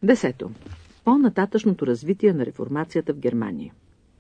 10. По-нататъчното развитие на реформацията в Германия.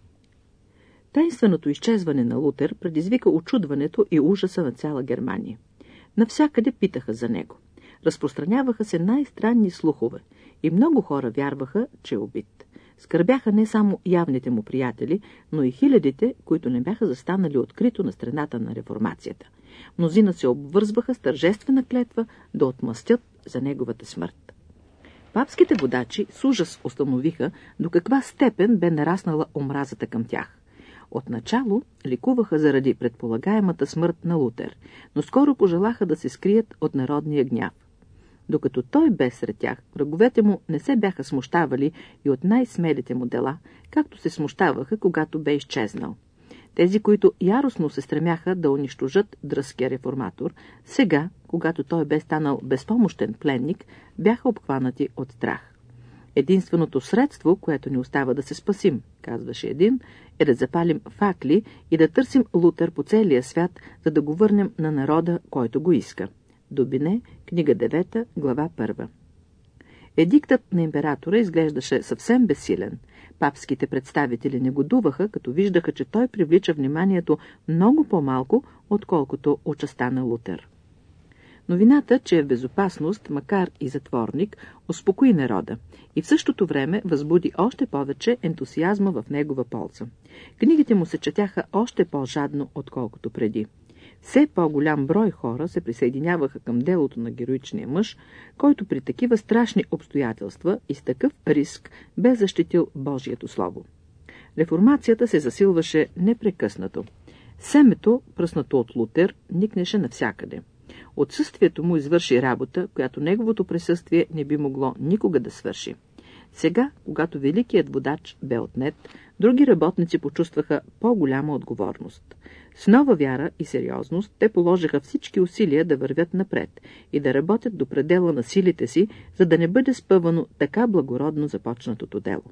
Тайнственото изчезване на Лутер предизвика очудването и ужаса на цяла Германия. Навсякъде питаха за него. Разпространяваха се най-странни слухове и много хора вярваха, че е убит. Скърбяха не само явните му приятели, но и хилядите, които не бяха застанали открито на страната на реформацията. Мнозина се обвързваха с тържествена клетва да отмъстят за неговата смърт. Папските водачи с ужас установиха до каква степен бе нараснала омразата към тях. Отначало ликуваха заради предполагаемата смърт на Лутер, но скоро пожелаха да се скрият от народния гняв. Докато той бе сред тях, враговете му не се бяха смущавали и от най-смелите му дела, както се смущаваха, когато бе изчезнал. Тези, които яростно се стремяха да унищожат дръзкия реформатор, сега, когато той бе станал безпомощен пленник, бяха обхванати от страх. Единственото средство, което ни остава да се спасим, казваше един, е да запалим факли и да търсим Лутер по целия свят, за да го върнем на народа, който го иска. Добине, книга 9, глава 1. Едиктът на императора изглеждаше съвсем безсилен. Папските представители негодуваха, като виждаха, че той привлича вниманието много по-малко, отколкото участта на Лутер. Новината, че е в безопасност, макар и затворник, успокои народа и в същото време възбуди още повече ентусиазма в негова полза. Книгите му се четяха още по-жадно, отколкото преди. Все по-голям брой хора се присъединяваха към делото на героичния мъж, който при такива страшни обстоятелства и с такъв риск бе защитил Божието Слово. Реформацията се засилваше непрекъснато. Семето, пръснато от Лутер, никнеше навсякъде. Отсъствието му извърши работа, която неговото присъствие не би могло никога да свърши. Сега, когато великият водач бе отнет, други работници почувстваха по-голяма отговорност. С нова вяра и сериозност те положиха всички усилия да вървят напред и да работят до предела на силите си, за да не бъде спъвано така благородно започнатото дело.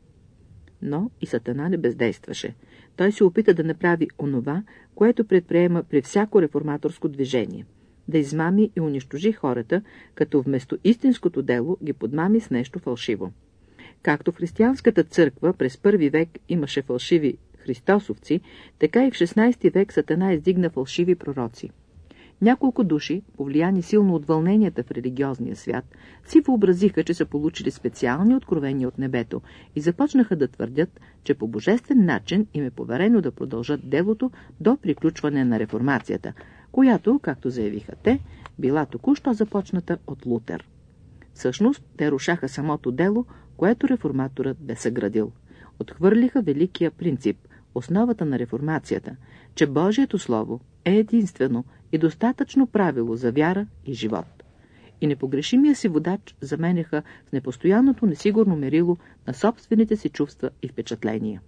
Но и Сатана не бездействаше. Той се опита да направи онова, което предприема при всяко реформаторско движение – да измами и унищожи хората, като вместо истинското дело ги подмами с нещо фалшиво. Както в християнската църква през първи век имаше фалшиви христосовци, така и в 16 век Сатана издигна фалшиви пророци. Няколко души, повлияни силно от вълненията в религиозния свят, си въобразиха, че са получили специални откровения от небето и започнаха да твърдят, че по божествен начин им е поверено да продължат делото до приключване на реформацията, която, както заявиха те, била току-що започната от Лутер. Всъщност, те рушаха самото дело, което реформаторът бе съградил. Отхвърлиха великия принцип, основата на реформацията, че Божието Слово е единствено и достатъчно правило за вяра и живот. И непогрешимия си водач заменяха с непостоянното несигурно мерило на собствените си чувства и впечатления.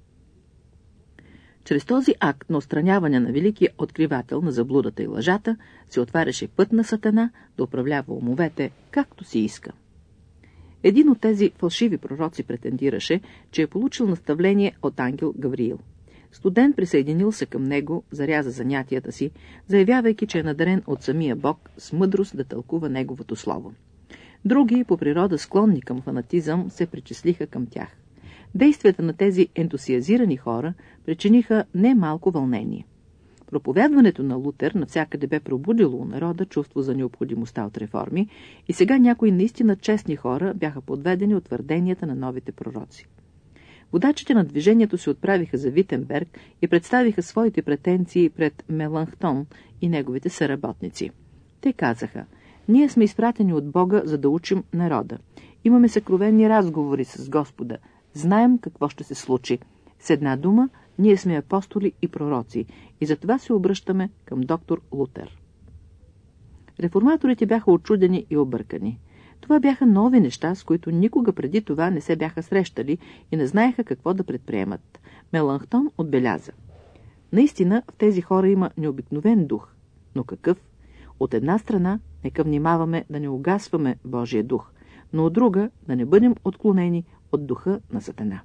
Чрез този акт на отстраняване на великия откривател на заблудата и лъжата се отваряше път на Сатана да управлява умовете както си иска. Един от тези фалшиви пророци претендираше, че е получил наставление от ангел Гавриил. Студент присъединил се към него, заряза занятията си, заявявайки, че е надарен от самия Бог с мъдрост да тълкува неговото слово. Други, по природа склонни към фанатизъм, се причислиха към тях. Действията на тези ентусиазирани хора причиниха немалко вълнение. Проповядването на Лутер навсякъде бе пробудило у народа чувство за необходимостта от реформи и сега някои наистина честни хора бяха подведени от твърденията на новите пророци. Водачите на движението се отправиха за Витенберг и представиха своите претенции пред Меланхтон и неговите съработници. Те казаха: „Ние сме изпратени от Бога, за да учим народа. Имаме съкровенни разговори с Господа. Знаем какво ще се случи. С една дума, ние сме апостоли и пророци и затова се обръщаме към доктор Лутер." Реформаторите бяха очудени и объркани. Това бяха нови неща, с които никога преди това не се бяха срещали и не знаеха какво да предприемат. Меланхтон отбеляза: „Наистина в тези хора има необикновен дух. Но какъв? От една страна, нека внимаваме да не угасваме Божия дух, но от друга да не бъдем отклонени от духа на Сатана."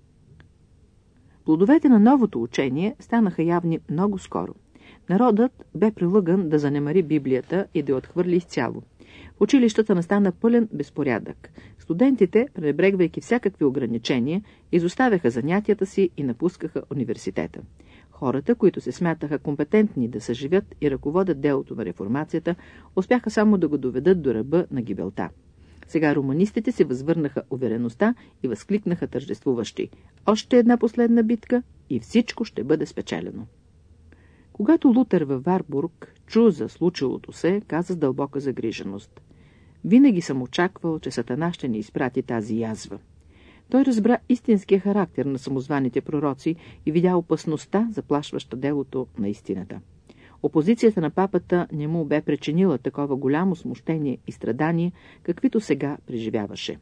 Плодовете на новото учение станаха явни много скоро. Народът бе прилъган да занемари Библията и да я отхвърли изцяло. В училищата настана пълен безпорядък. Студентите, пренебрегвайки всякакви ограничения, изоставяха занятията си и напускаха университета. Хората, които се смятаха компетентни да съживят и ръководят делото на реформацията, успяха само да го доведат до ръба на гибелта. Сега романистите се възвърнаха увереността и възкликнаха тържествуващи: още една последна битка и всичко ще бъде спечелено. Когато Лутер във Варбург чу за случилото се, каза с дълбока загриженост: винаги съм очаквал, че Сатана ще ни изпрати тази язва. Той разбра истинския характер на самозваните пророци и видя опасността, заплашваща делото на истината. Опозицията на папата не му бе причинила такова голямо смущение и страдание, каквито сега преживяваше.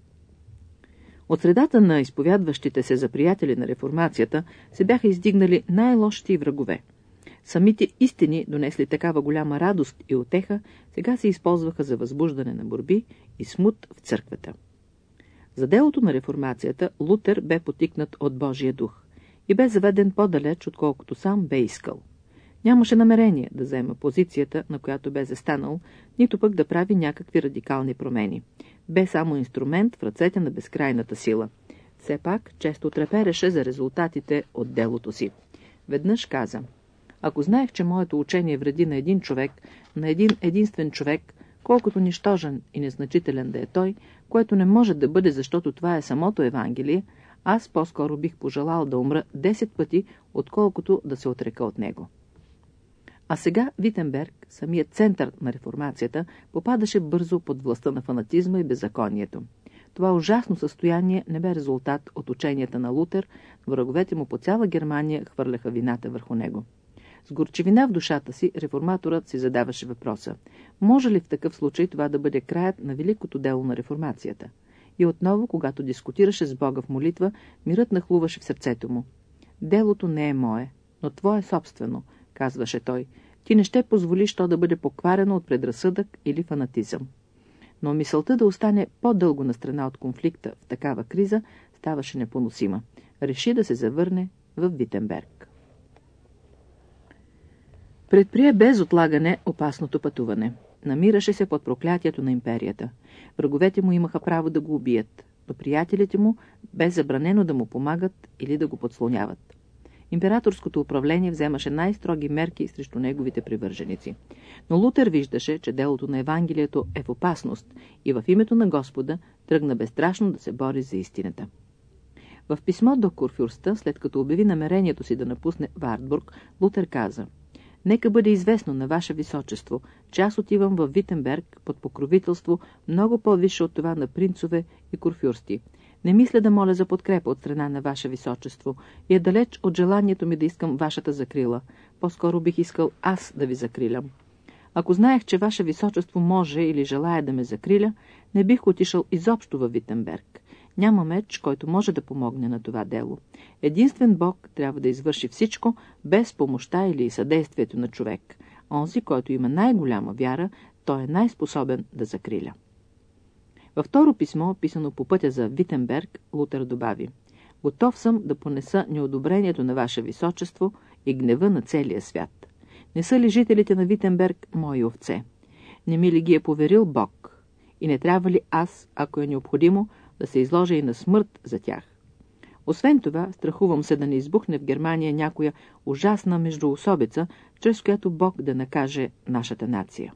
От средата на изповядващите се за приятели на реформацията се бяха издигнали най-лошите врагове. Самите истини, донесли такава голяма радост и утеха, сега се използваха за възбуждане на борби и смут в църквата. За делото на реформацията Лутер бе потикнат от Божия дух и бе заведен по-далеч, отколкото сам бе искал. Нямаше намерение да заема позицията, на която бе застанал, нито пък да прави някакви радикални промени. Бе само инструмент в ръцете на безкрайната сила. Все пак често трепереше за резултатите от делото си. Веднъж каза: ако знаех, че моето учение вреди на един човек, на един единствен човек, колкото нищожен и незначителен да е той, което не може да бъде, защото това е самото Евангелие, аз по-скоро бих пожелал да умра 10 пъти, отколкото да се отрека от него. А сега Витенберг, самият център на реформацията, попадаше бързо под властта на фанатизма и беззаконието. Това ужасно състояние не бе резултат от ученията на Лутер, враговете му по цяла Германия хвърляха вината върху него. С горчевина в душата си реформаторът си задаваше въпроса: може ли в такъв случай това да бъде краят на великото дело на реформацията? И отново, когато дискутираше с Бога в молитва, мирът нахлуваше в сърцето му. Делото не е мое, но твое собствено, казваше той. Ти не ще позволиш то да бъде покварено от предразсъдък или фанатизъм. Но мисълта да остане по-дълго на страна от конфликта в такава криза ставаше непоносима. Реши да се завърне в Витенберг. Предприе без отлагане опасното пътуване. Намираше се под проклятието на империята. Враговете му имаха право да го убият, но приятелите му бе забранено да му помагат или да го подслоняват. Императорското управление вземаше най-строги мерки срещу неговите привърженици. Но Лутер виждаше, че делото на Евангелието е в опасност и в името на Господа тръгна безстрашно да се бори за истината. В писмо до Курфюрста, след като обяви намерението си да напусне Варбург, Лутер каза: нека бъде известно на Ваше Височество, че аз отивам в Витенберг под покровителство много по-висше от това на принцове и курфюрсти. Не мисля да моля за подкрепа от страна на Ваше Височество и е далеч от желанието ми да искам Вашата закрила. По-скоро бих искал аз да Ви закрилям. Ако знаех, че Ваше Височество може или желая да ме закриля, не бих отишъл изобщо във Витенберг. Няма меч, който може да помогне на това дело. Единствен Бог трябва да извърши всичко без помощта или съдействието на човек. Онзи, който има най-голяма вяра, той е най-способен да закриля. Във второ писмо, писано по пътя за Витенберг, Лутер добави: готов съм да понеса неодобрението на Ваше Височество и гнева на целия свят. Не са ли жителите на Витенберг мои овце? Не ми ли ги е поверил Бог? И не трябва ли аз, ако е необходимо, да се изложа и на смърт за тях? Освен това, страхувам се да не избухне в Германия някоя ужасна междуособица, чрез която Бог да накаже нашата нация.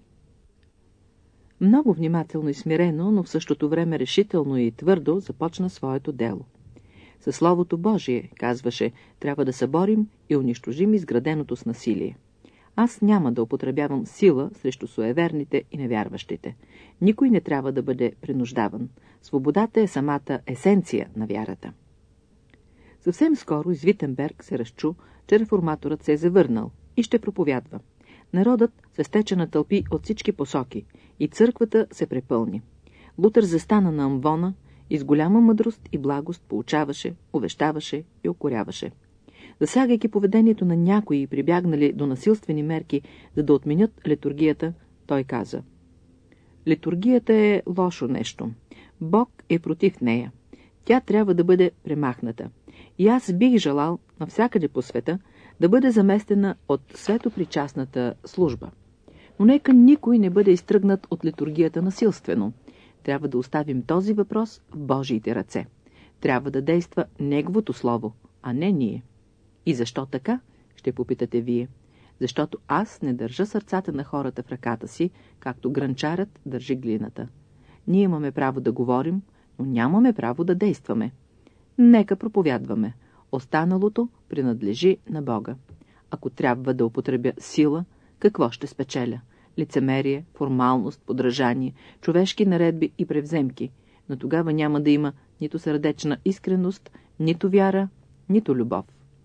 Много внимателно и смирено, но в същото време решително и твърдо започна своето дело. Със Словото Божие, казваше, трябва да съборим и унищожим изграденото с насилие. Аз няма да употребявам сила срещу суеверните и невярващите. Никой не трябва да бъде принуждаван. Свободата е самата есенция на вярата. Съвсем скоро из Витенберг се разчу, че реформаторът се е завърнал и ще проповядва. Народът се стече на тълпи от всички посоки и църквата се препълни. Лутер застана на амвона и с голяма мъдрост и благост поучаваше, увещаваше и укоряваше. Засягайки поведението на някои прибягнали до насилствени мерки, за да отменят литургията, той каза: литургията е лошо нещо. Бог е против нея. Тя трябва да бъде премахната. И аз бих желал навсякъде по света да бъде заместена от светопричастната служба. Но нека никой не бъде изтръгнат от литургията насилствено. Трябва да оставим този въпрос в Божиите ръце. Трябва да действа Неговото Слово, а не ние. И защо така? Ще попитате вие. Защото аз не държа сърцата на хората в ръката си, както грънчарът държи глината. Ние имаме право да говорим, но нямаме право да действаме. Нека проповядваме. Останалото принадлежи на Бога. Ако трябва да употребя сила, какво ще спечеля? Лицемерие, формалност, подражание, човешки наредби и превземки. Но тогава няма да има нито сърдечна искреност, нито вяра, нито любов.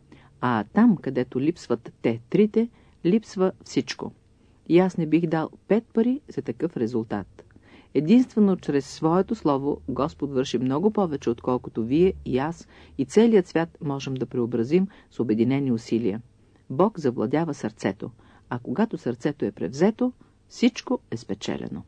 А там, където липсват те трите, липсва всичко. И аз не бих дал 5 пари за такъв резултат. Единствено чрез своето слово Господ върши много повече, отколкото вие и аз и целият свят можем да преобразим с обединени усилия. Бог завладява сърцето, а когато сърцето е превзето, всичко е спечелено.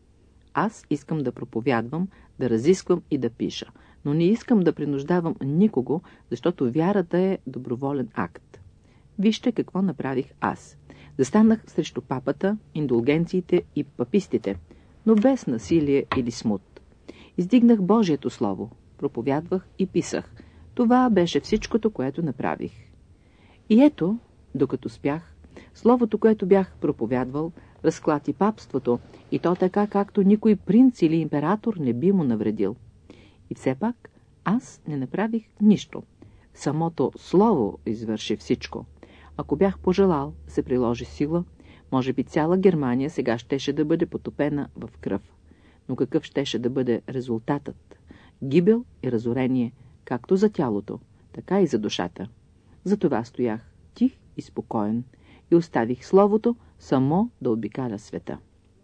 Аз искам да проповядвам, да разисквам и да пиша, но не искам да принуждавам никого, защото вярата е доброволен акт. Вижте какво направих аз. Застанах срещу папата, индулгенциите и папистите, но без насилие или смут. Издигнах Божието Слово, проповядвах и писах. Това беше всичкото, което направих. И ето, докато спях, Словото, което бях проповядвал, разклати папството, и то така, както никой принц или император не би му навредил. И все пак аз не направих нищо. Самото Слово извърши всичко. Ако бях пожелал да се приложи сила, може би цяла Германия сега щеше да бъде потопена в кръв. Но какъв щеше да бъде резултатът? Гибел и разорение, както за тялото, така и за душата. Затова стоях тих и спокоен и оставих Словото само да обикаля света.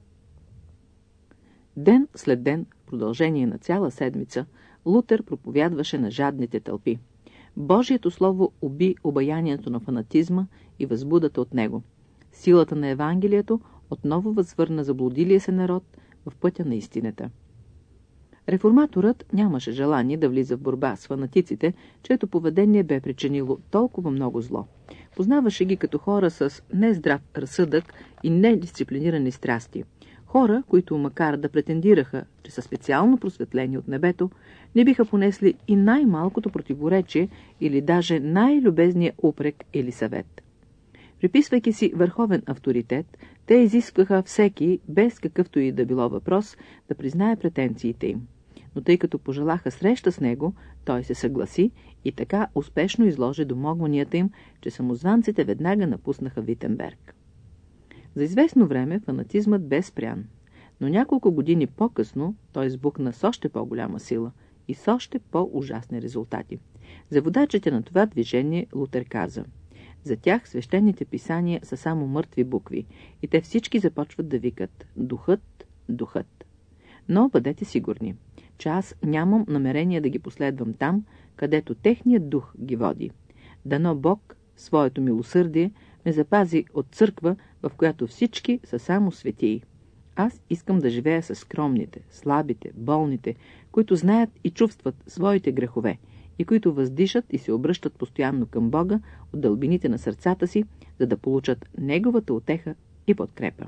Ден след ден, в продължение на цяла седмица, Лутер проповядваше на жадните тълпи. Божието Слово уби обаянието на фанатизма и възбудата от него. Силата на Евангелието отново възвърна заблудилия се народ в пътя на истината. Реформаторът нямаше желание да влиза в борба с фанатиците, чието поведение бе причинило толкова много зло. Познаваше ги като хора с нездрав разсъдък и недисциплинирани страсти. Хора, които макар да претендираха, че са специално просветлени от небето, не биха понесли и най-малкото противоречие или даже най-любезния упрек или съвет. Приписвайки си върховен авторитет, те изискваха всеки, без какъвто и да било въпрос, да признае претенциите им. Но тъй като пожелаха среща с него, той се съгласи и така успешно изложи домогванията им, че самозванците веднага напуснаха Витенберг. За известно време фанатизмът бе спрян, но няколко години по-късно той избухна с още по-голяма сила и с още по-ужасни резултати. За водачите на това движение Лутер каза: за тях свещените писания са само мъртви букви и те всички започват да викат: духът, духът. Но бъдете сигурни, че аз нямам намерение да ги последвам там, където техният дух ги води. Дано Бог, своето милосърдие, ме запази от църква, в която всички са само светии. Аз искам да живея с скромните, слабите, болните, които знаят и чувстват своите грехове и които въздишат и се обръщат постоянно към Бога от дълбините на сърцата си, за да получат Неговата утеха и подкрепа.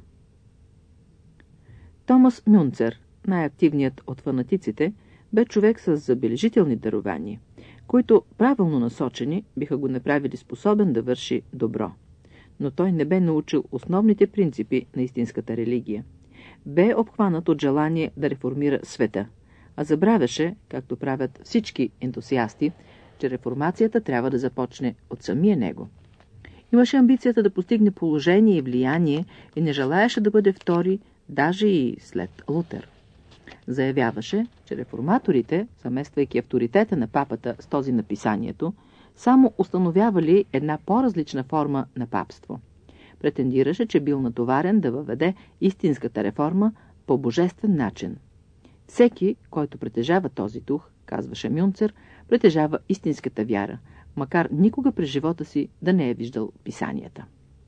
Томас Мюнцер, най-активният от фанатиците, бе човек с забележителни дарования, които, правилно насочени, биха го направили способен да върши добро. Но той не бе научил основните принципи на истинската религия. Бе обхванат от желание да реформира света, а забравяше, както правят всички ентусиасти, че реформацията трябва да започне от самия него. Имаше амбицията да постигне положение и влияние и не желаеше да бъде втори, даже и след Лутер. Заявяваше, че реформаторите, замествайки авторитета на папата с този на писанието, само установявали една по-различна форма на папство. Претендираше, че бил натоварен да въведе истинската реформа по божествен начин. Всеки, който притежава този дух, казваше Мюнцер, притежава истинската вяра, макар никога през живота си да не е виждал писанията.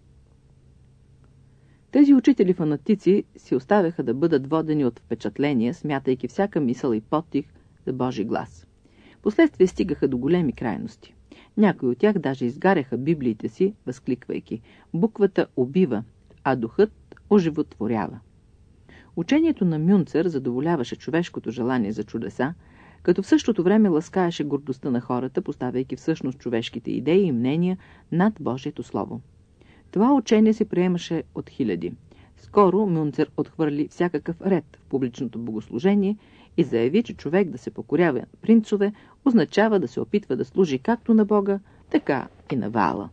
Тези учители-фанатици си оставяха да бъдат водени от впечатления, смятайки всяка мисъл и подтих за Божи глас. Последствие стигаха до големи крайности. Някои от тях даже изгаряха библиите си, възкликвайки: буквата убива, а духът оживотворява. Учението на Мюнцер задоволяваше човешкото желание за чудеса, като в същото време ласкаеше гордостта на хората, поставяйки всъщност човешките идеи и мнения над Божието Слово. Това учение се приемаше от хиляди. Скоро Мюнцер отхвърли всякакъв ред в публичното богослужение и заяви, че човек да се покорява на принцове означава да се опитва да служи както на Бога, така и на Ваала.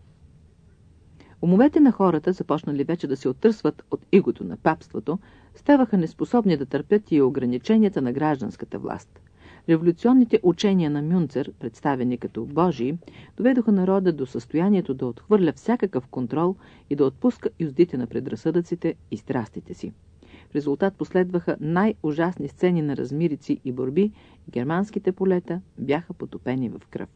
Умовете на хората, започнали вече да се оттърсват от игото на папството, ставаха неспособни да търпят и ограниченията на гражданската власт. Революционните учения на Мюнцер, представени като Божии, доведоха народа до състоянието да отхвърля всякакъв контрол и да отпуска юздите на предразсъдъците и страстите си. В резултат последваха най-ужасни сцени на размирици и борби и германските полета бяха потопени в кръв.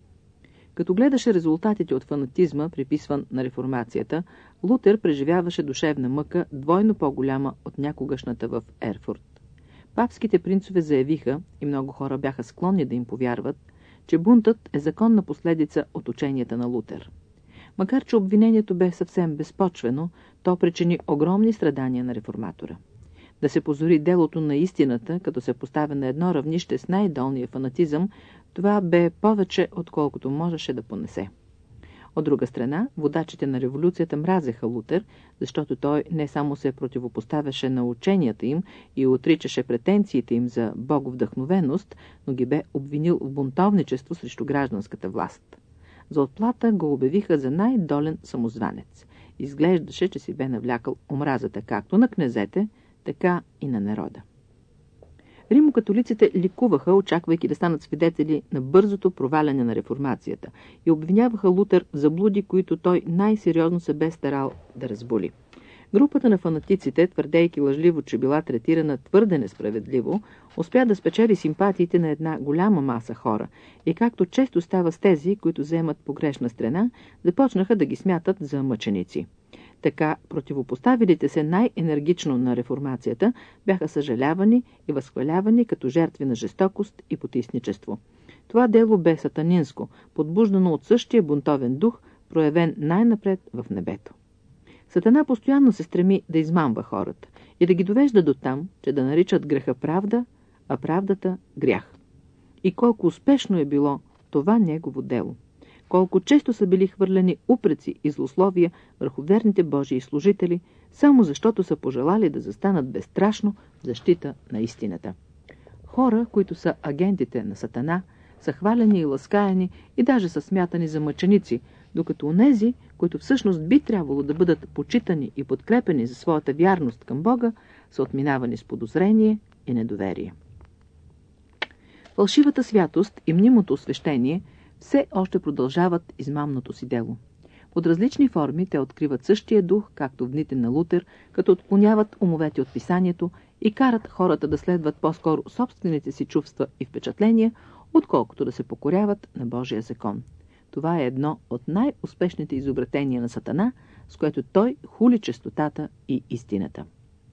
Като гледаше резултатите от фанатизма, приписван на реформацията, Лутер преживяваше душевна мъка, двойно по-голяма от някогашната в Ерфурт. Папските принцове заявиха, и много хора бяха склонни да им повярват, че бунтът е законна последица от ученията на Лутер. Макар че обвинението бе съвсем безпочвено, то причини огромни страдания на реформатора. Да се позори делото на истината, като се поставя на едно равнище с най-долния фанатизъм, това бе повече, отколкото можеше да понесе. От друга страна, водачите на революцията мразеха Лутер, защото той не само се противопоставяше на ученията им и отричаше претенциите им за боговдъхновеност, но ги бе обвинил в бунтовничество срещу гражданската власт. За отплата го обявиха за най-долен самозванец. Изглеждаше, че си бе навлякал омразата както на князете, така и на народа. Римокатолиците ликуваха, очаквайки да станат свидетели на бързото проваляне на реформацията и обвиняваха Лутер в заблуди, които той най-сериозно се бе старал да разбули. Групата на фанатиците, твърдейки лъжливо, че била третирана твърде несправедливо, успя да спечели симпатиите на една голяма маса хора и, както често става с тези, които вземат погрешна страна, започнаха да ги смятат за мъченици. Така противопоставилите се най-енергично на реформацията бяха съжалявани и възхвалявани като жертви на жестокост и потисничество. Това дело бе сатанинско, подбуждано от същия бунтовен дух, проявен най-напред в небето. Сатана постоянно се стреми да измамва хората и да ги довежда до там, че да наричат греха правда, а правдата грях. И колко успешно е било това негово дело. Колко често са били хвърлени упреци и злословия върху верните Божии служители, само защото са пожелали да застанат безстрашно в защита на истината. Хора, които са агентите на Сатана, са хвалени и ласкаяни и даже са смятани за мъченици, докато онези, които всъщност би трябвало да бъдат почитани и подкрепени за своята вярност към Бога, са отминавани с подозрение и недоверие. Фалшивата святост и мнимото освещение все още продължават измамното си дело. Под различни форми те откриват същия дух, както в дните на Лутер, като отклоняват умовете от писанието и карат хората да следват по-скоро собствените си чувства и впечатления, отколкото да се покоряват на Божия закон. Това е едно от най-успешните изобретения на Сатана, с което той хули честотата и истината.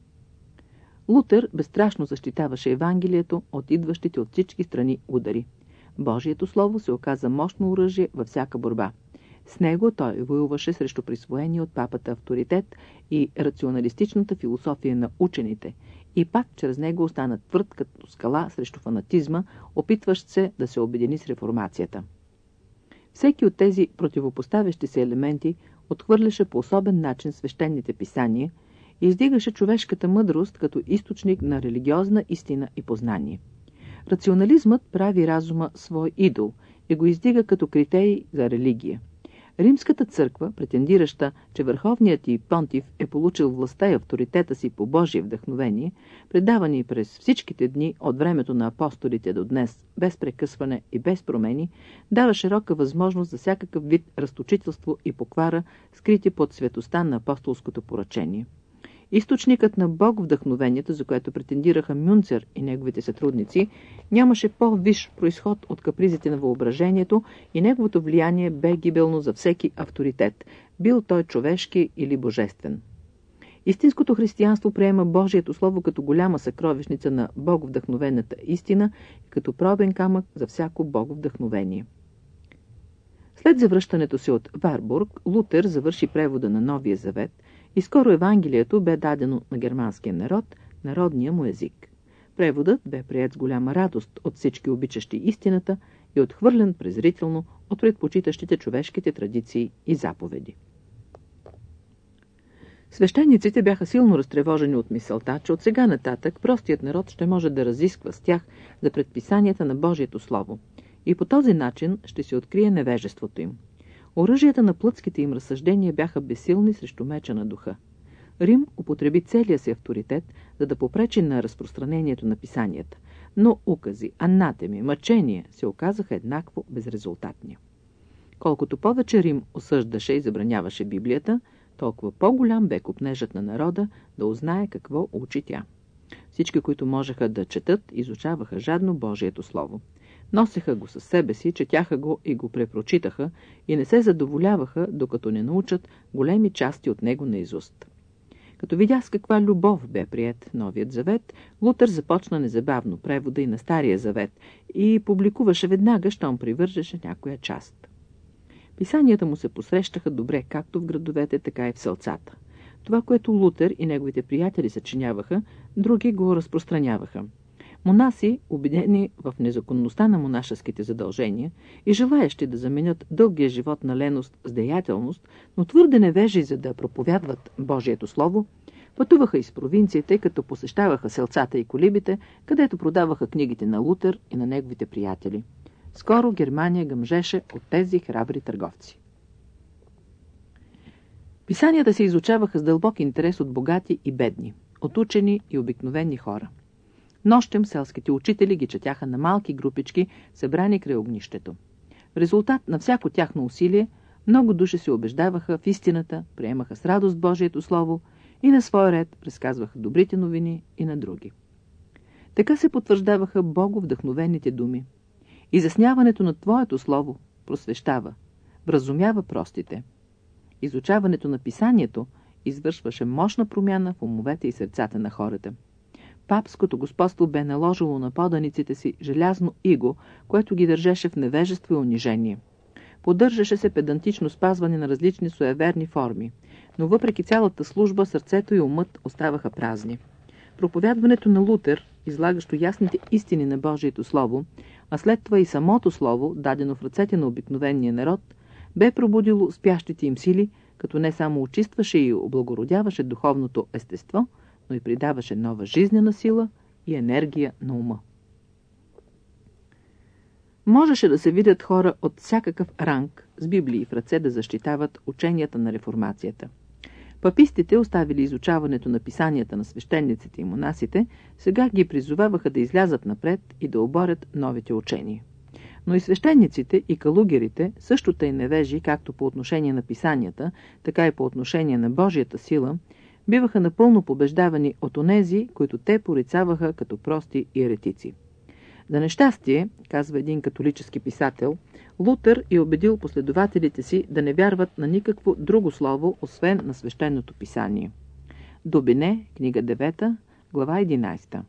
Лутер безстрашно защитаваше Евангелието от идващите от всички страни удари. Божието Слово се оказа мощно оръжие във всяка борба. С него той воюваше срещу присвоения от папата авторитет и рационалистичната философия на учените, и пак чрез него остана твърд като скала срещу фанатизма, опитващ се да се обедини с реформацията. Всеки от тези противопоставящи се елементи отхвърляше по особен начин свещените писания и издигаше човешката мъдрост като източник на религиозна истина и познание. Рационализмът прави разума свой идол и го издига като критерий за религия. Римската църква, претендираща, че върховният и понтив е получил властта и авторитета си по Божие вдъхновение, предавани през всичките дни от времето на апостолите до днес, без прекъсване и без промени, дава широка възможност за всякакъв вид разточителство и поквара, скрити под светостта на апостолското поръчение. Източникът на Бог вдъхновението, за което претендираха Мюнцер и неговите сътрудници, нямаше по-висш произход от капризите на въображението и неговото влияние бе гибелно за всеки авторитет, бил той човешки или божествен. Истинското християнство приема Божието Слово като голяма съкровищница на боговдъхновената истина и като пробен камък за всяко боговдъхновение. След завръщането си от Варбург, Лутер завърши превода на Новия завет и скоро Евангелието бе дадено на германския народ, народния му език. Преводът бе приет с голяма радост от всички обичащи истината и отхвърлен презрително от предпочитащите човешките традиции и заповеди. Свещениците бяха силно разтревожени от мисълта, че от сега нататък простият народ ще може да разисква с тях за предписанията на Божието Слово и по този начин ще се открие невежеството им. Оръжията на плътските им разсъждения бяха безсилни срещу меча на духа. Рим употреби целия си авторитет, за да попречи на разпространението на писанията, но укази, анатеми, мъчения се оказаха еднакво безрезултатни. Колкото повече Рим осъждаше и забраняваше Библията, толкова по-голям бе копнежът на народа да узнае какво учи тя. Всички, които можеха да четат, изучаваха жадно Божието Слово. Носеха го със себе си, четяха го и го препрочитаха и не се задоволяваха, докато не научат големи части от него наизуст. Като видя с каква любов бе приет Новият завет, Лутер започна незабавно превода и на Стария завет и публикуваше веднага, щом привържеше някоя част. Писанията му се посрещаха добре както в градовете, така и в селцата. Това, което Лутер и неговите приятели съчиняваха, други го разпространяваха. Монаси, убедени в незаконността на монашеските задължения и желаещи да заменят дългия живот на леност с деятелност, но твърде невежи, за да проповядват Божието Слово, пътуваха из провинциите, като посещаваха селцата и колибите, където продаваха книгите на Лутер и на неговите приятели. Скоро Германия гъмжеше от тези храбри търговци. Писанията се изучаваха с дълбок интерес от богати и бедни, от учени и обикновени хора. Нощем селските учители ги четяха на малки групички, събрани край огнището. В резултат на всяко тяхно усилие, много души се убеждаваха в истината, приемаха с радост Божието Слово и на свой ред разказваха добрите новини и на други. Така се потвърждаваха боговдъхновените думи. Изясняването на Твоето Слово просвещава, вразумява простите. Изучаването на писанието извършваше мощна промяна в умовете и сърцата на хората. Папското господство бе наложило на поданиците си желязно иго, което ги държеше в невежество и унижение. Поддържаше се педантично спазване на различни суеверни форми, но въпреки цялата служба сърцето и умът оставаха празни. Проповядването на Лутер, излагащо ясните истини на Божието Слово, а след това и самото Слово, дадено в ръцете на обикновения народ, бе пробудило спящите им сили, като не само очистваше и облагородяваше духовното естество, но и придаваше нова жизнена сила и енергия на ума. Можеше да се видят хора от всякакъв ранг с библии в ръце да защитават ученията на реформацията. Папистите, оставили изучаването на писанията на свещениците и монасите, сега ги призоваваха да излязат напред и да оборят новите учения. Но и свещениците и калугерите, също тъй невежи, както по отношение на писанията, така и по отношение на Божията сила, биваха напълно побеждавани от онези, които те порицаваха като прости еретици. За нещастие, казва един католически писател, Лутер е убедил последователите си да не вярват на никакво друго слово, освен на свещеното писание. Добине, книга 9, глава 11.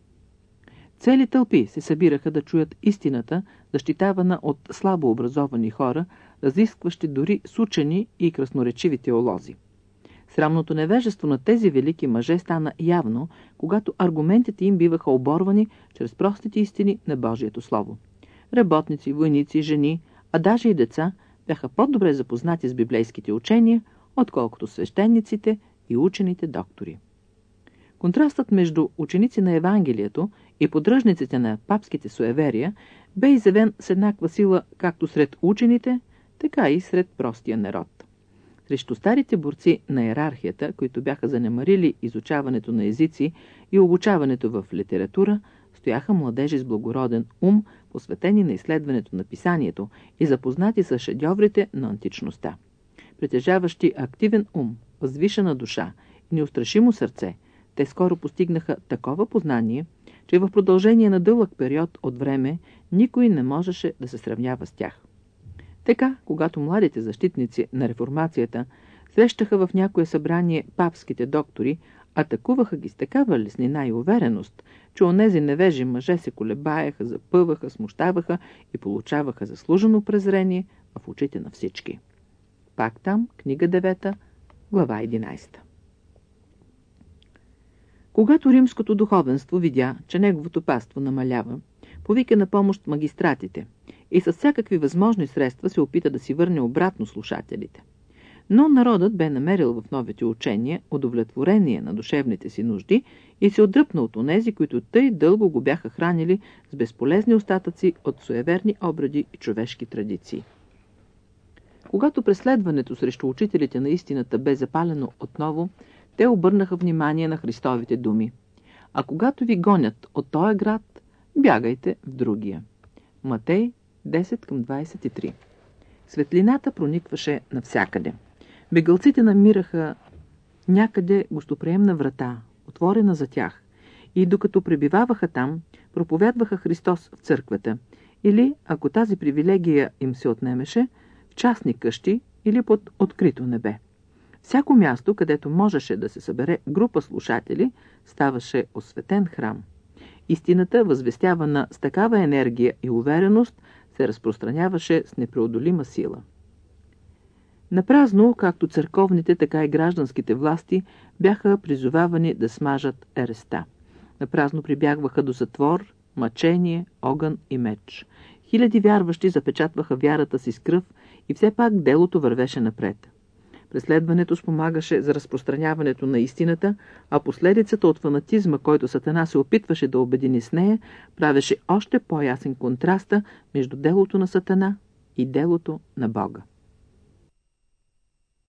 Цели тълпи се събираха да чуят истината, защитавана от слабо образовани хора, разискващи дори с учени и красноречиви теолози. Срамното невежество на тези велики мъже стана явно, когато аргументите им биваха оборвани чрез простите истини на Божието Слово. Работници, войници, жени, а даже и деца бяха по-добре запознати с библейските учения, отколкото свещениците и учените доктори. Контрастът между ученици на Евангелието и поддръжниците на папските суеверия бе изявен с еднаква сила както сред учените, така и сред простия народ. Срещу старите борци на йерархията, които бяха занемарили изучаването на езици и обучаването в литература, стояха младежи с благороден ум, посветени на изследването на писанието и запознати с шедьоврите на античността. Притежаващи активен ум, възвишена душа и неустрашимо сърце, те скоро постигнаха такова познание, че в продължение на дълъг период от време никой не можеше да се сравнява с тях. Така, когато младите защитници на реформацията срещаха в някое събрание папските доктори, атакуваха ги с такава леснина и увереност, че онези невежи мъже се колебаеха, запъваха, смущаваха и получаваха заслужено презрение в очите на всички. Пак там, книга 9, глава 11. Когато римското духовенство видя, че неговото паство намалява, повика на помощ магистратите и с всякакви възможни средства се опита да си върне обратно слушателите. Но народът бе намерил в новите учения удовлетворение на душевните си нужди и се отдръпна от онези, които тъй дълго го бяха хранили с безполезни остатъци от суеверни обреди и човешки традиции. Когато преследването срещу учителите на истината бе запалено отново, те обърнаха внимание на Христовите думи. А когато ви гонят от този град, бягайте в другия. Матей 10:23. Светлината проникваше навсякъде. Бегълците намираха някъде гостоприемна врата, отворена за тях, и докато пребиваваха там, проповядваха Христос в църквата, или, ако тази привилегия им се отнемеше, в частни къщи или под открито небе. Всяко място, където можеше да се събере група слушатели, ставаше осветен храм. Истината, възвестявана с такава енергия и увереност, се разпространяваше с непреодолима сила. Напразно, както църковните, така и гражданските власти бяха призовавани да смажат ереста. Напразно прибягваха до затвор, мъчение, огън и меч. Хиляди вярващи запечатваха вярата си с кръв и все пак делото вървеше напред. Преследването спомагаше за разпространяването на истината, а последицата от фанатизма, който Сатана се опитваше да обедини с нея, правеше още по-ясен контраста между делото на Сатана и делото на Бога.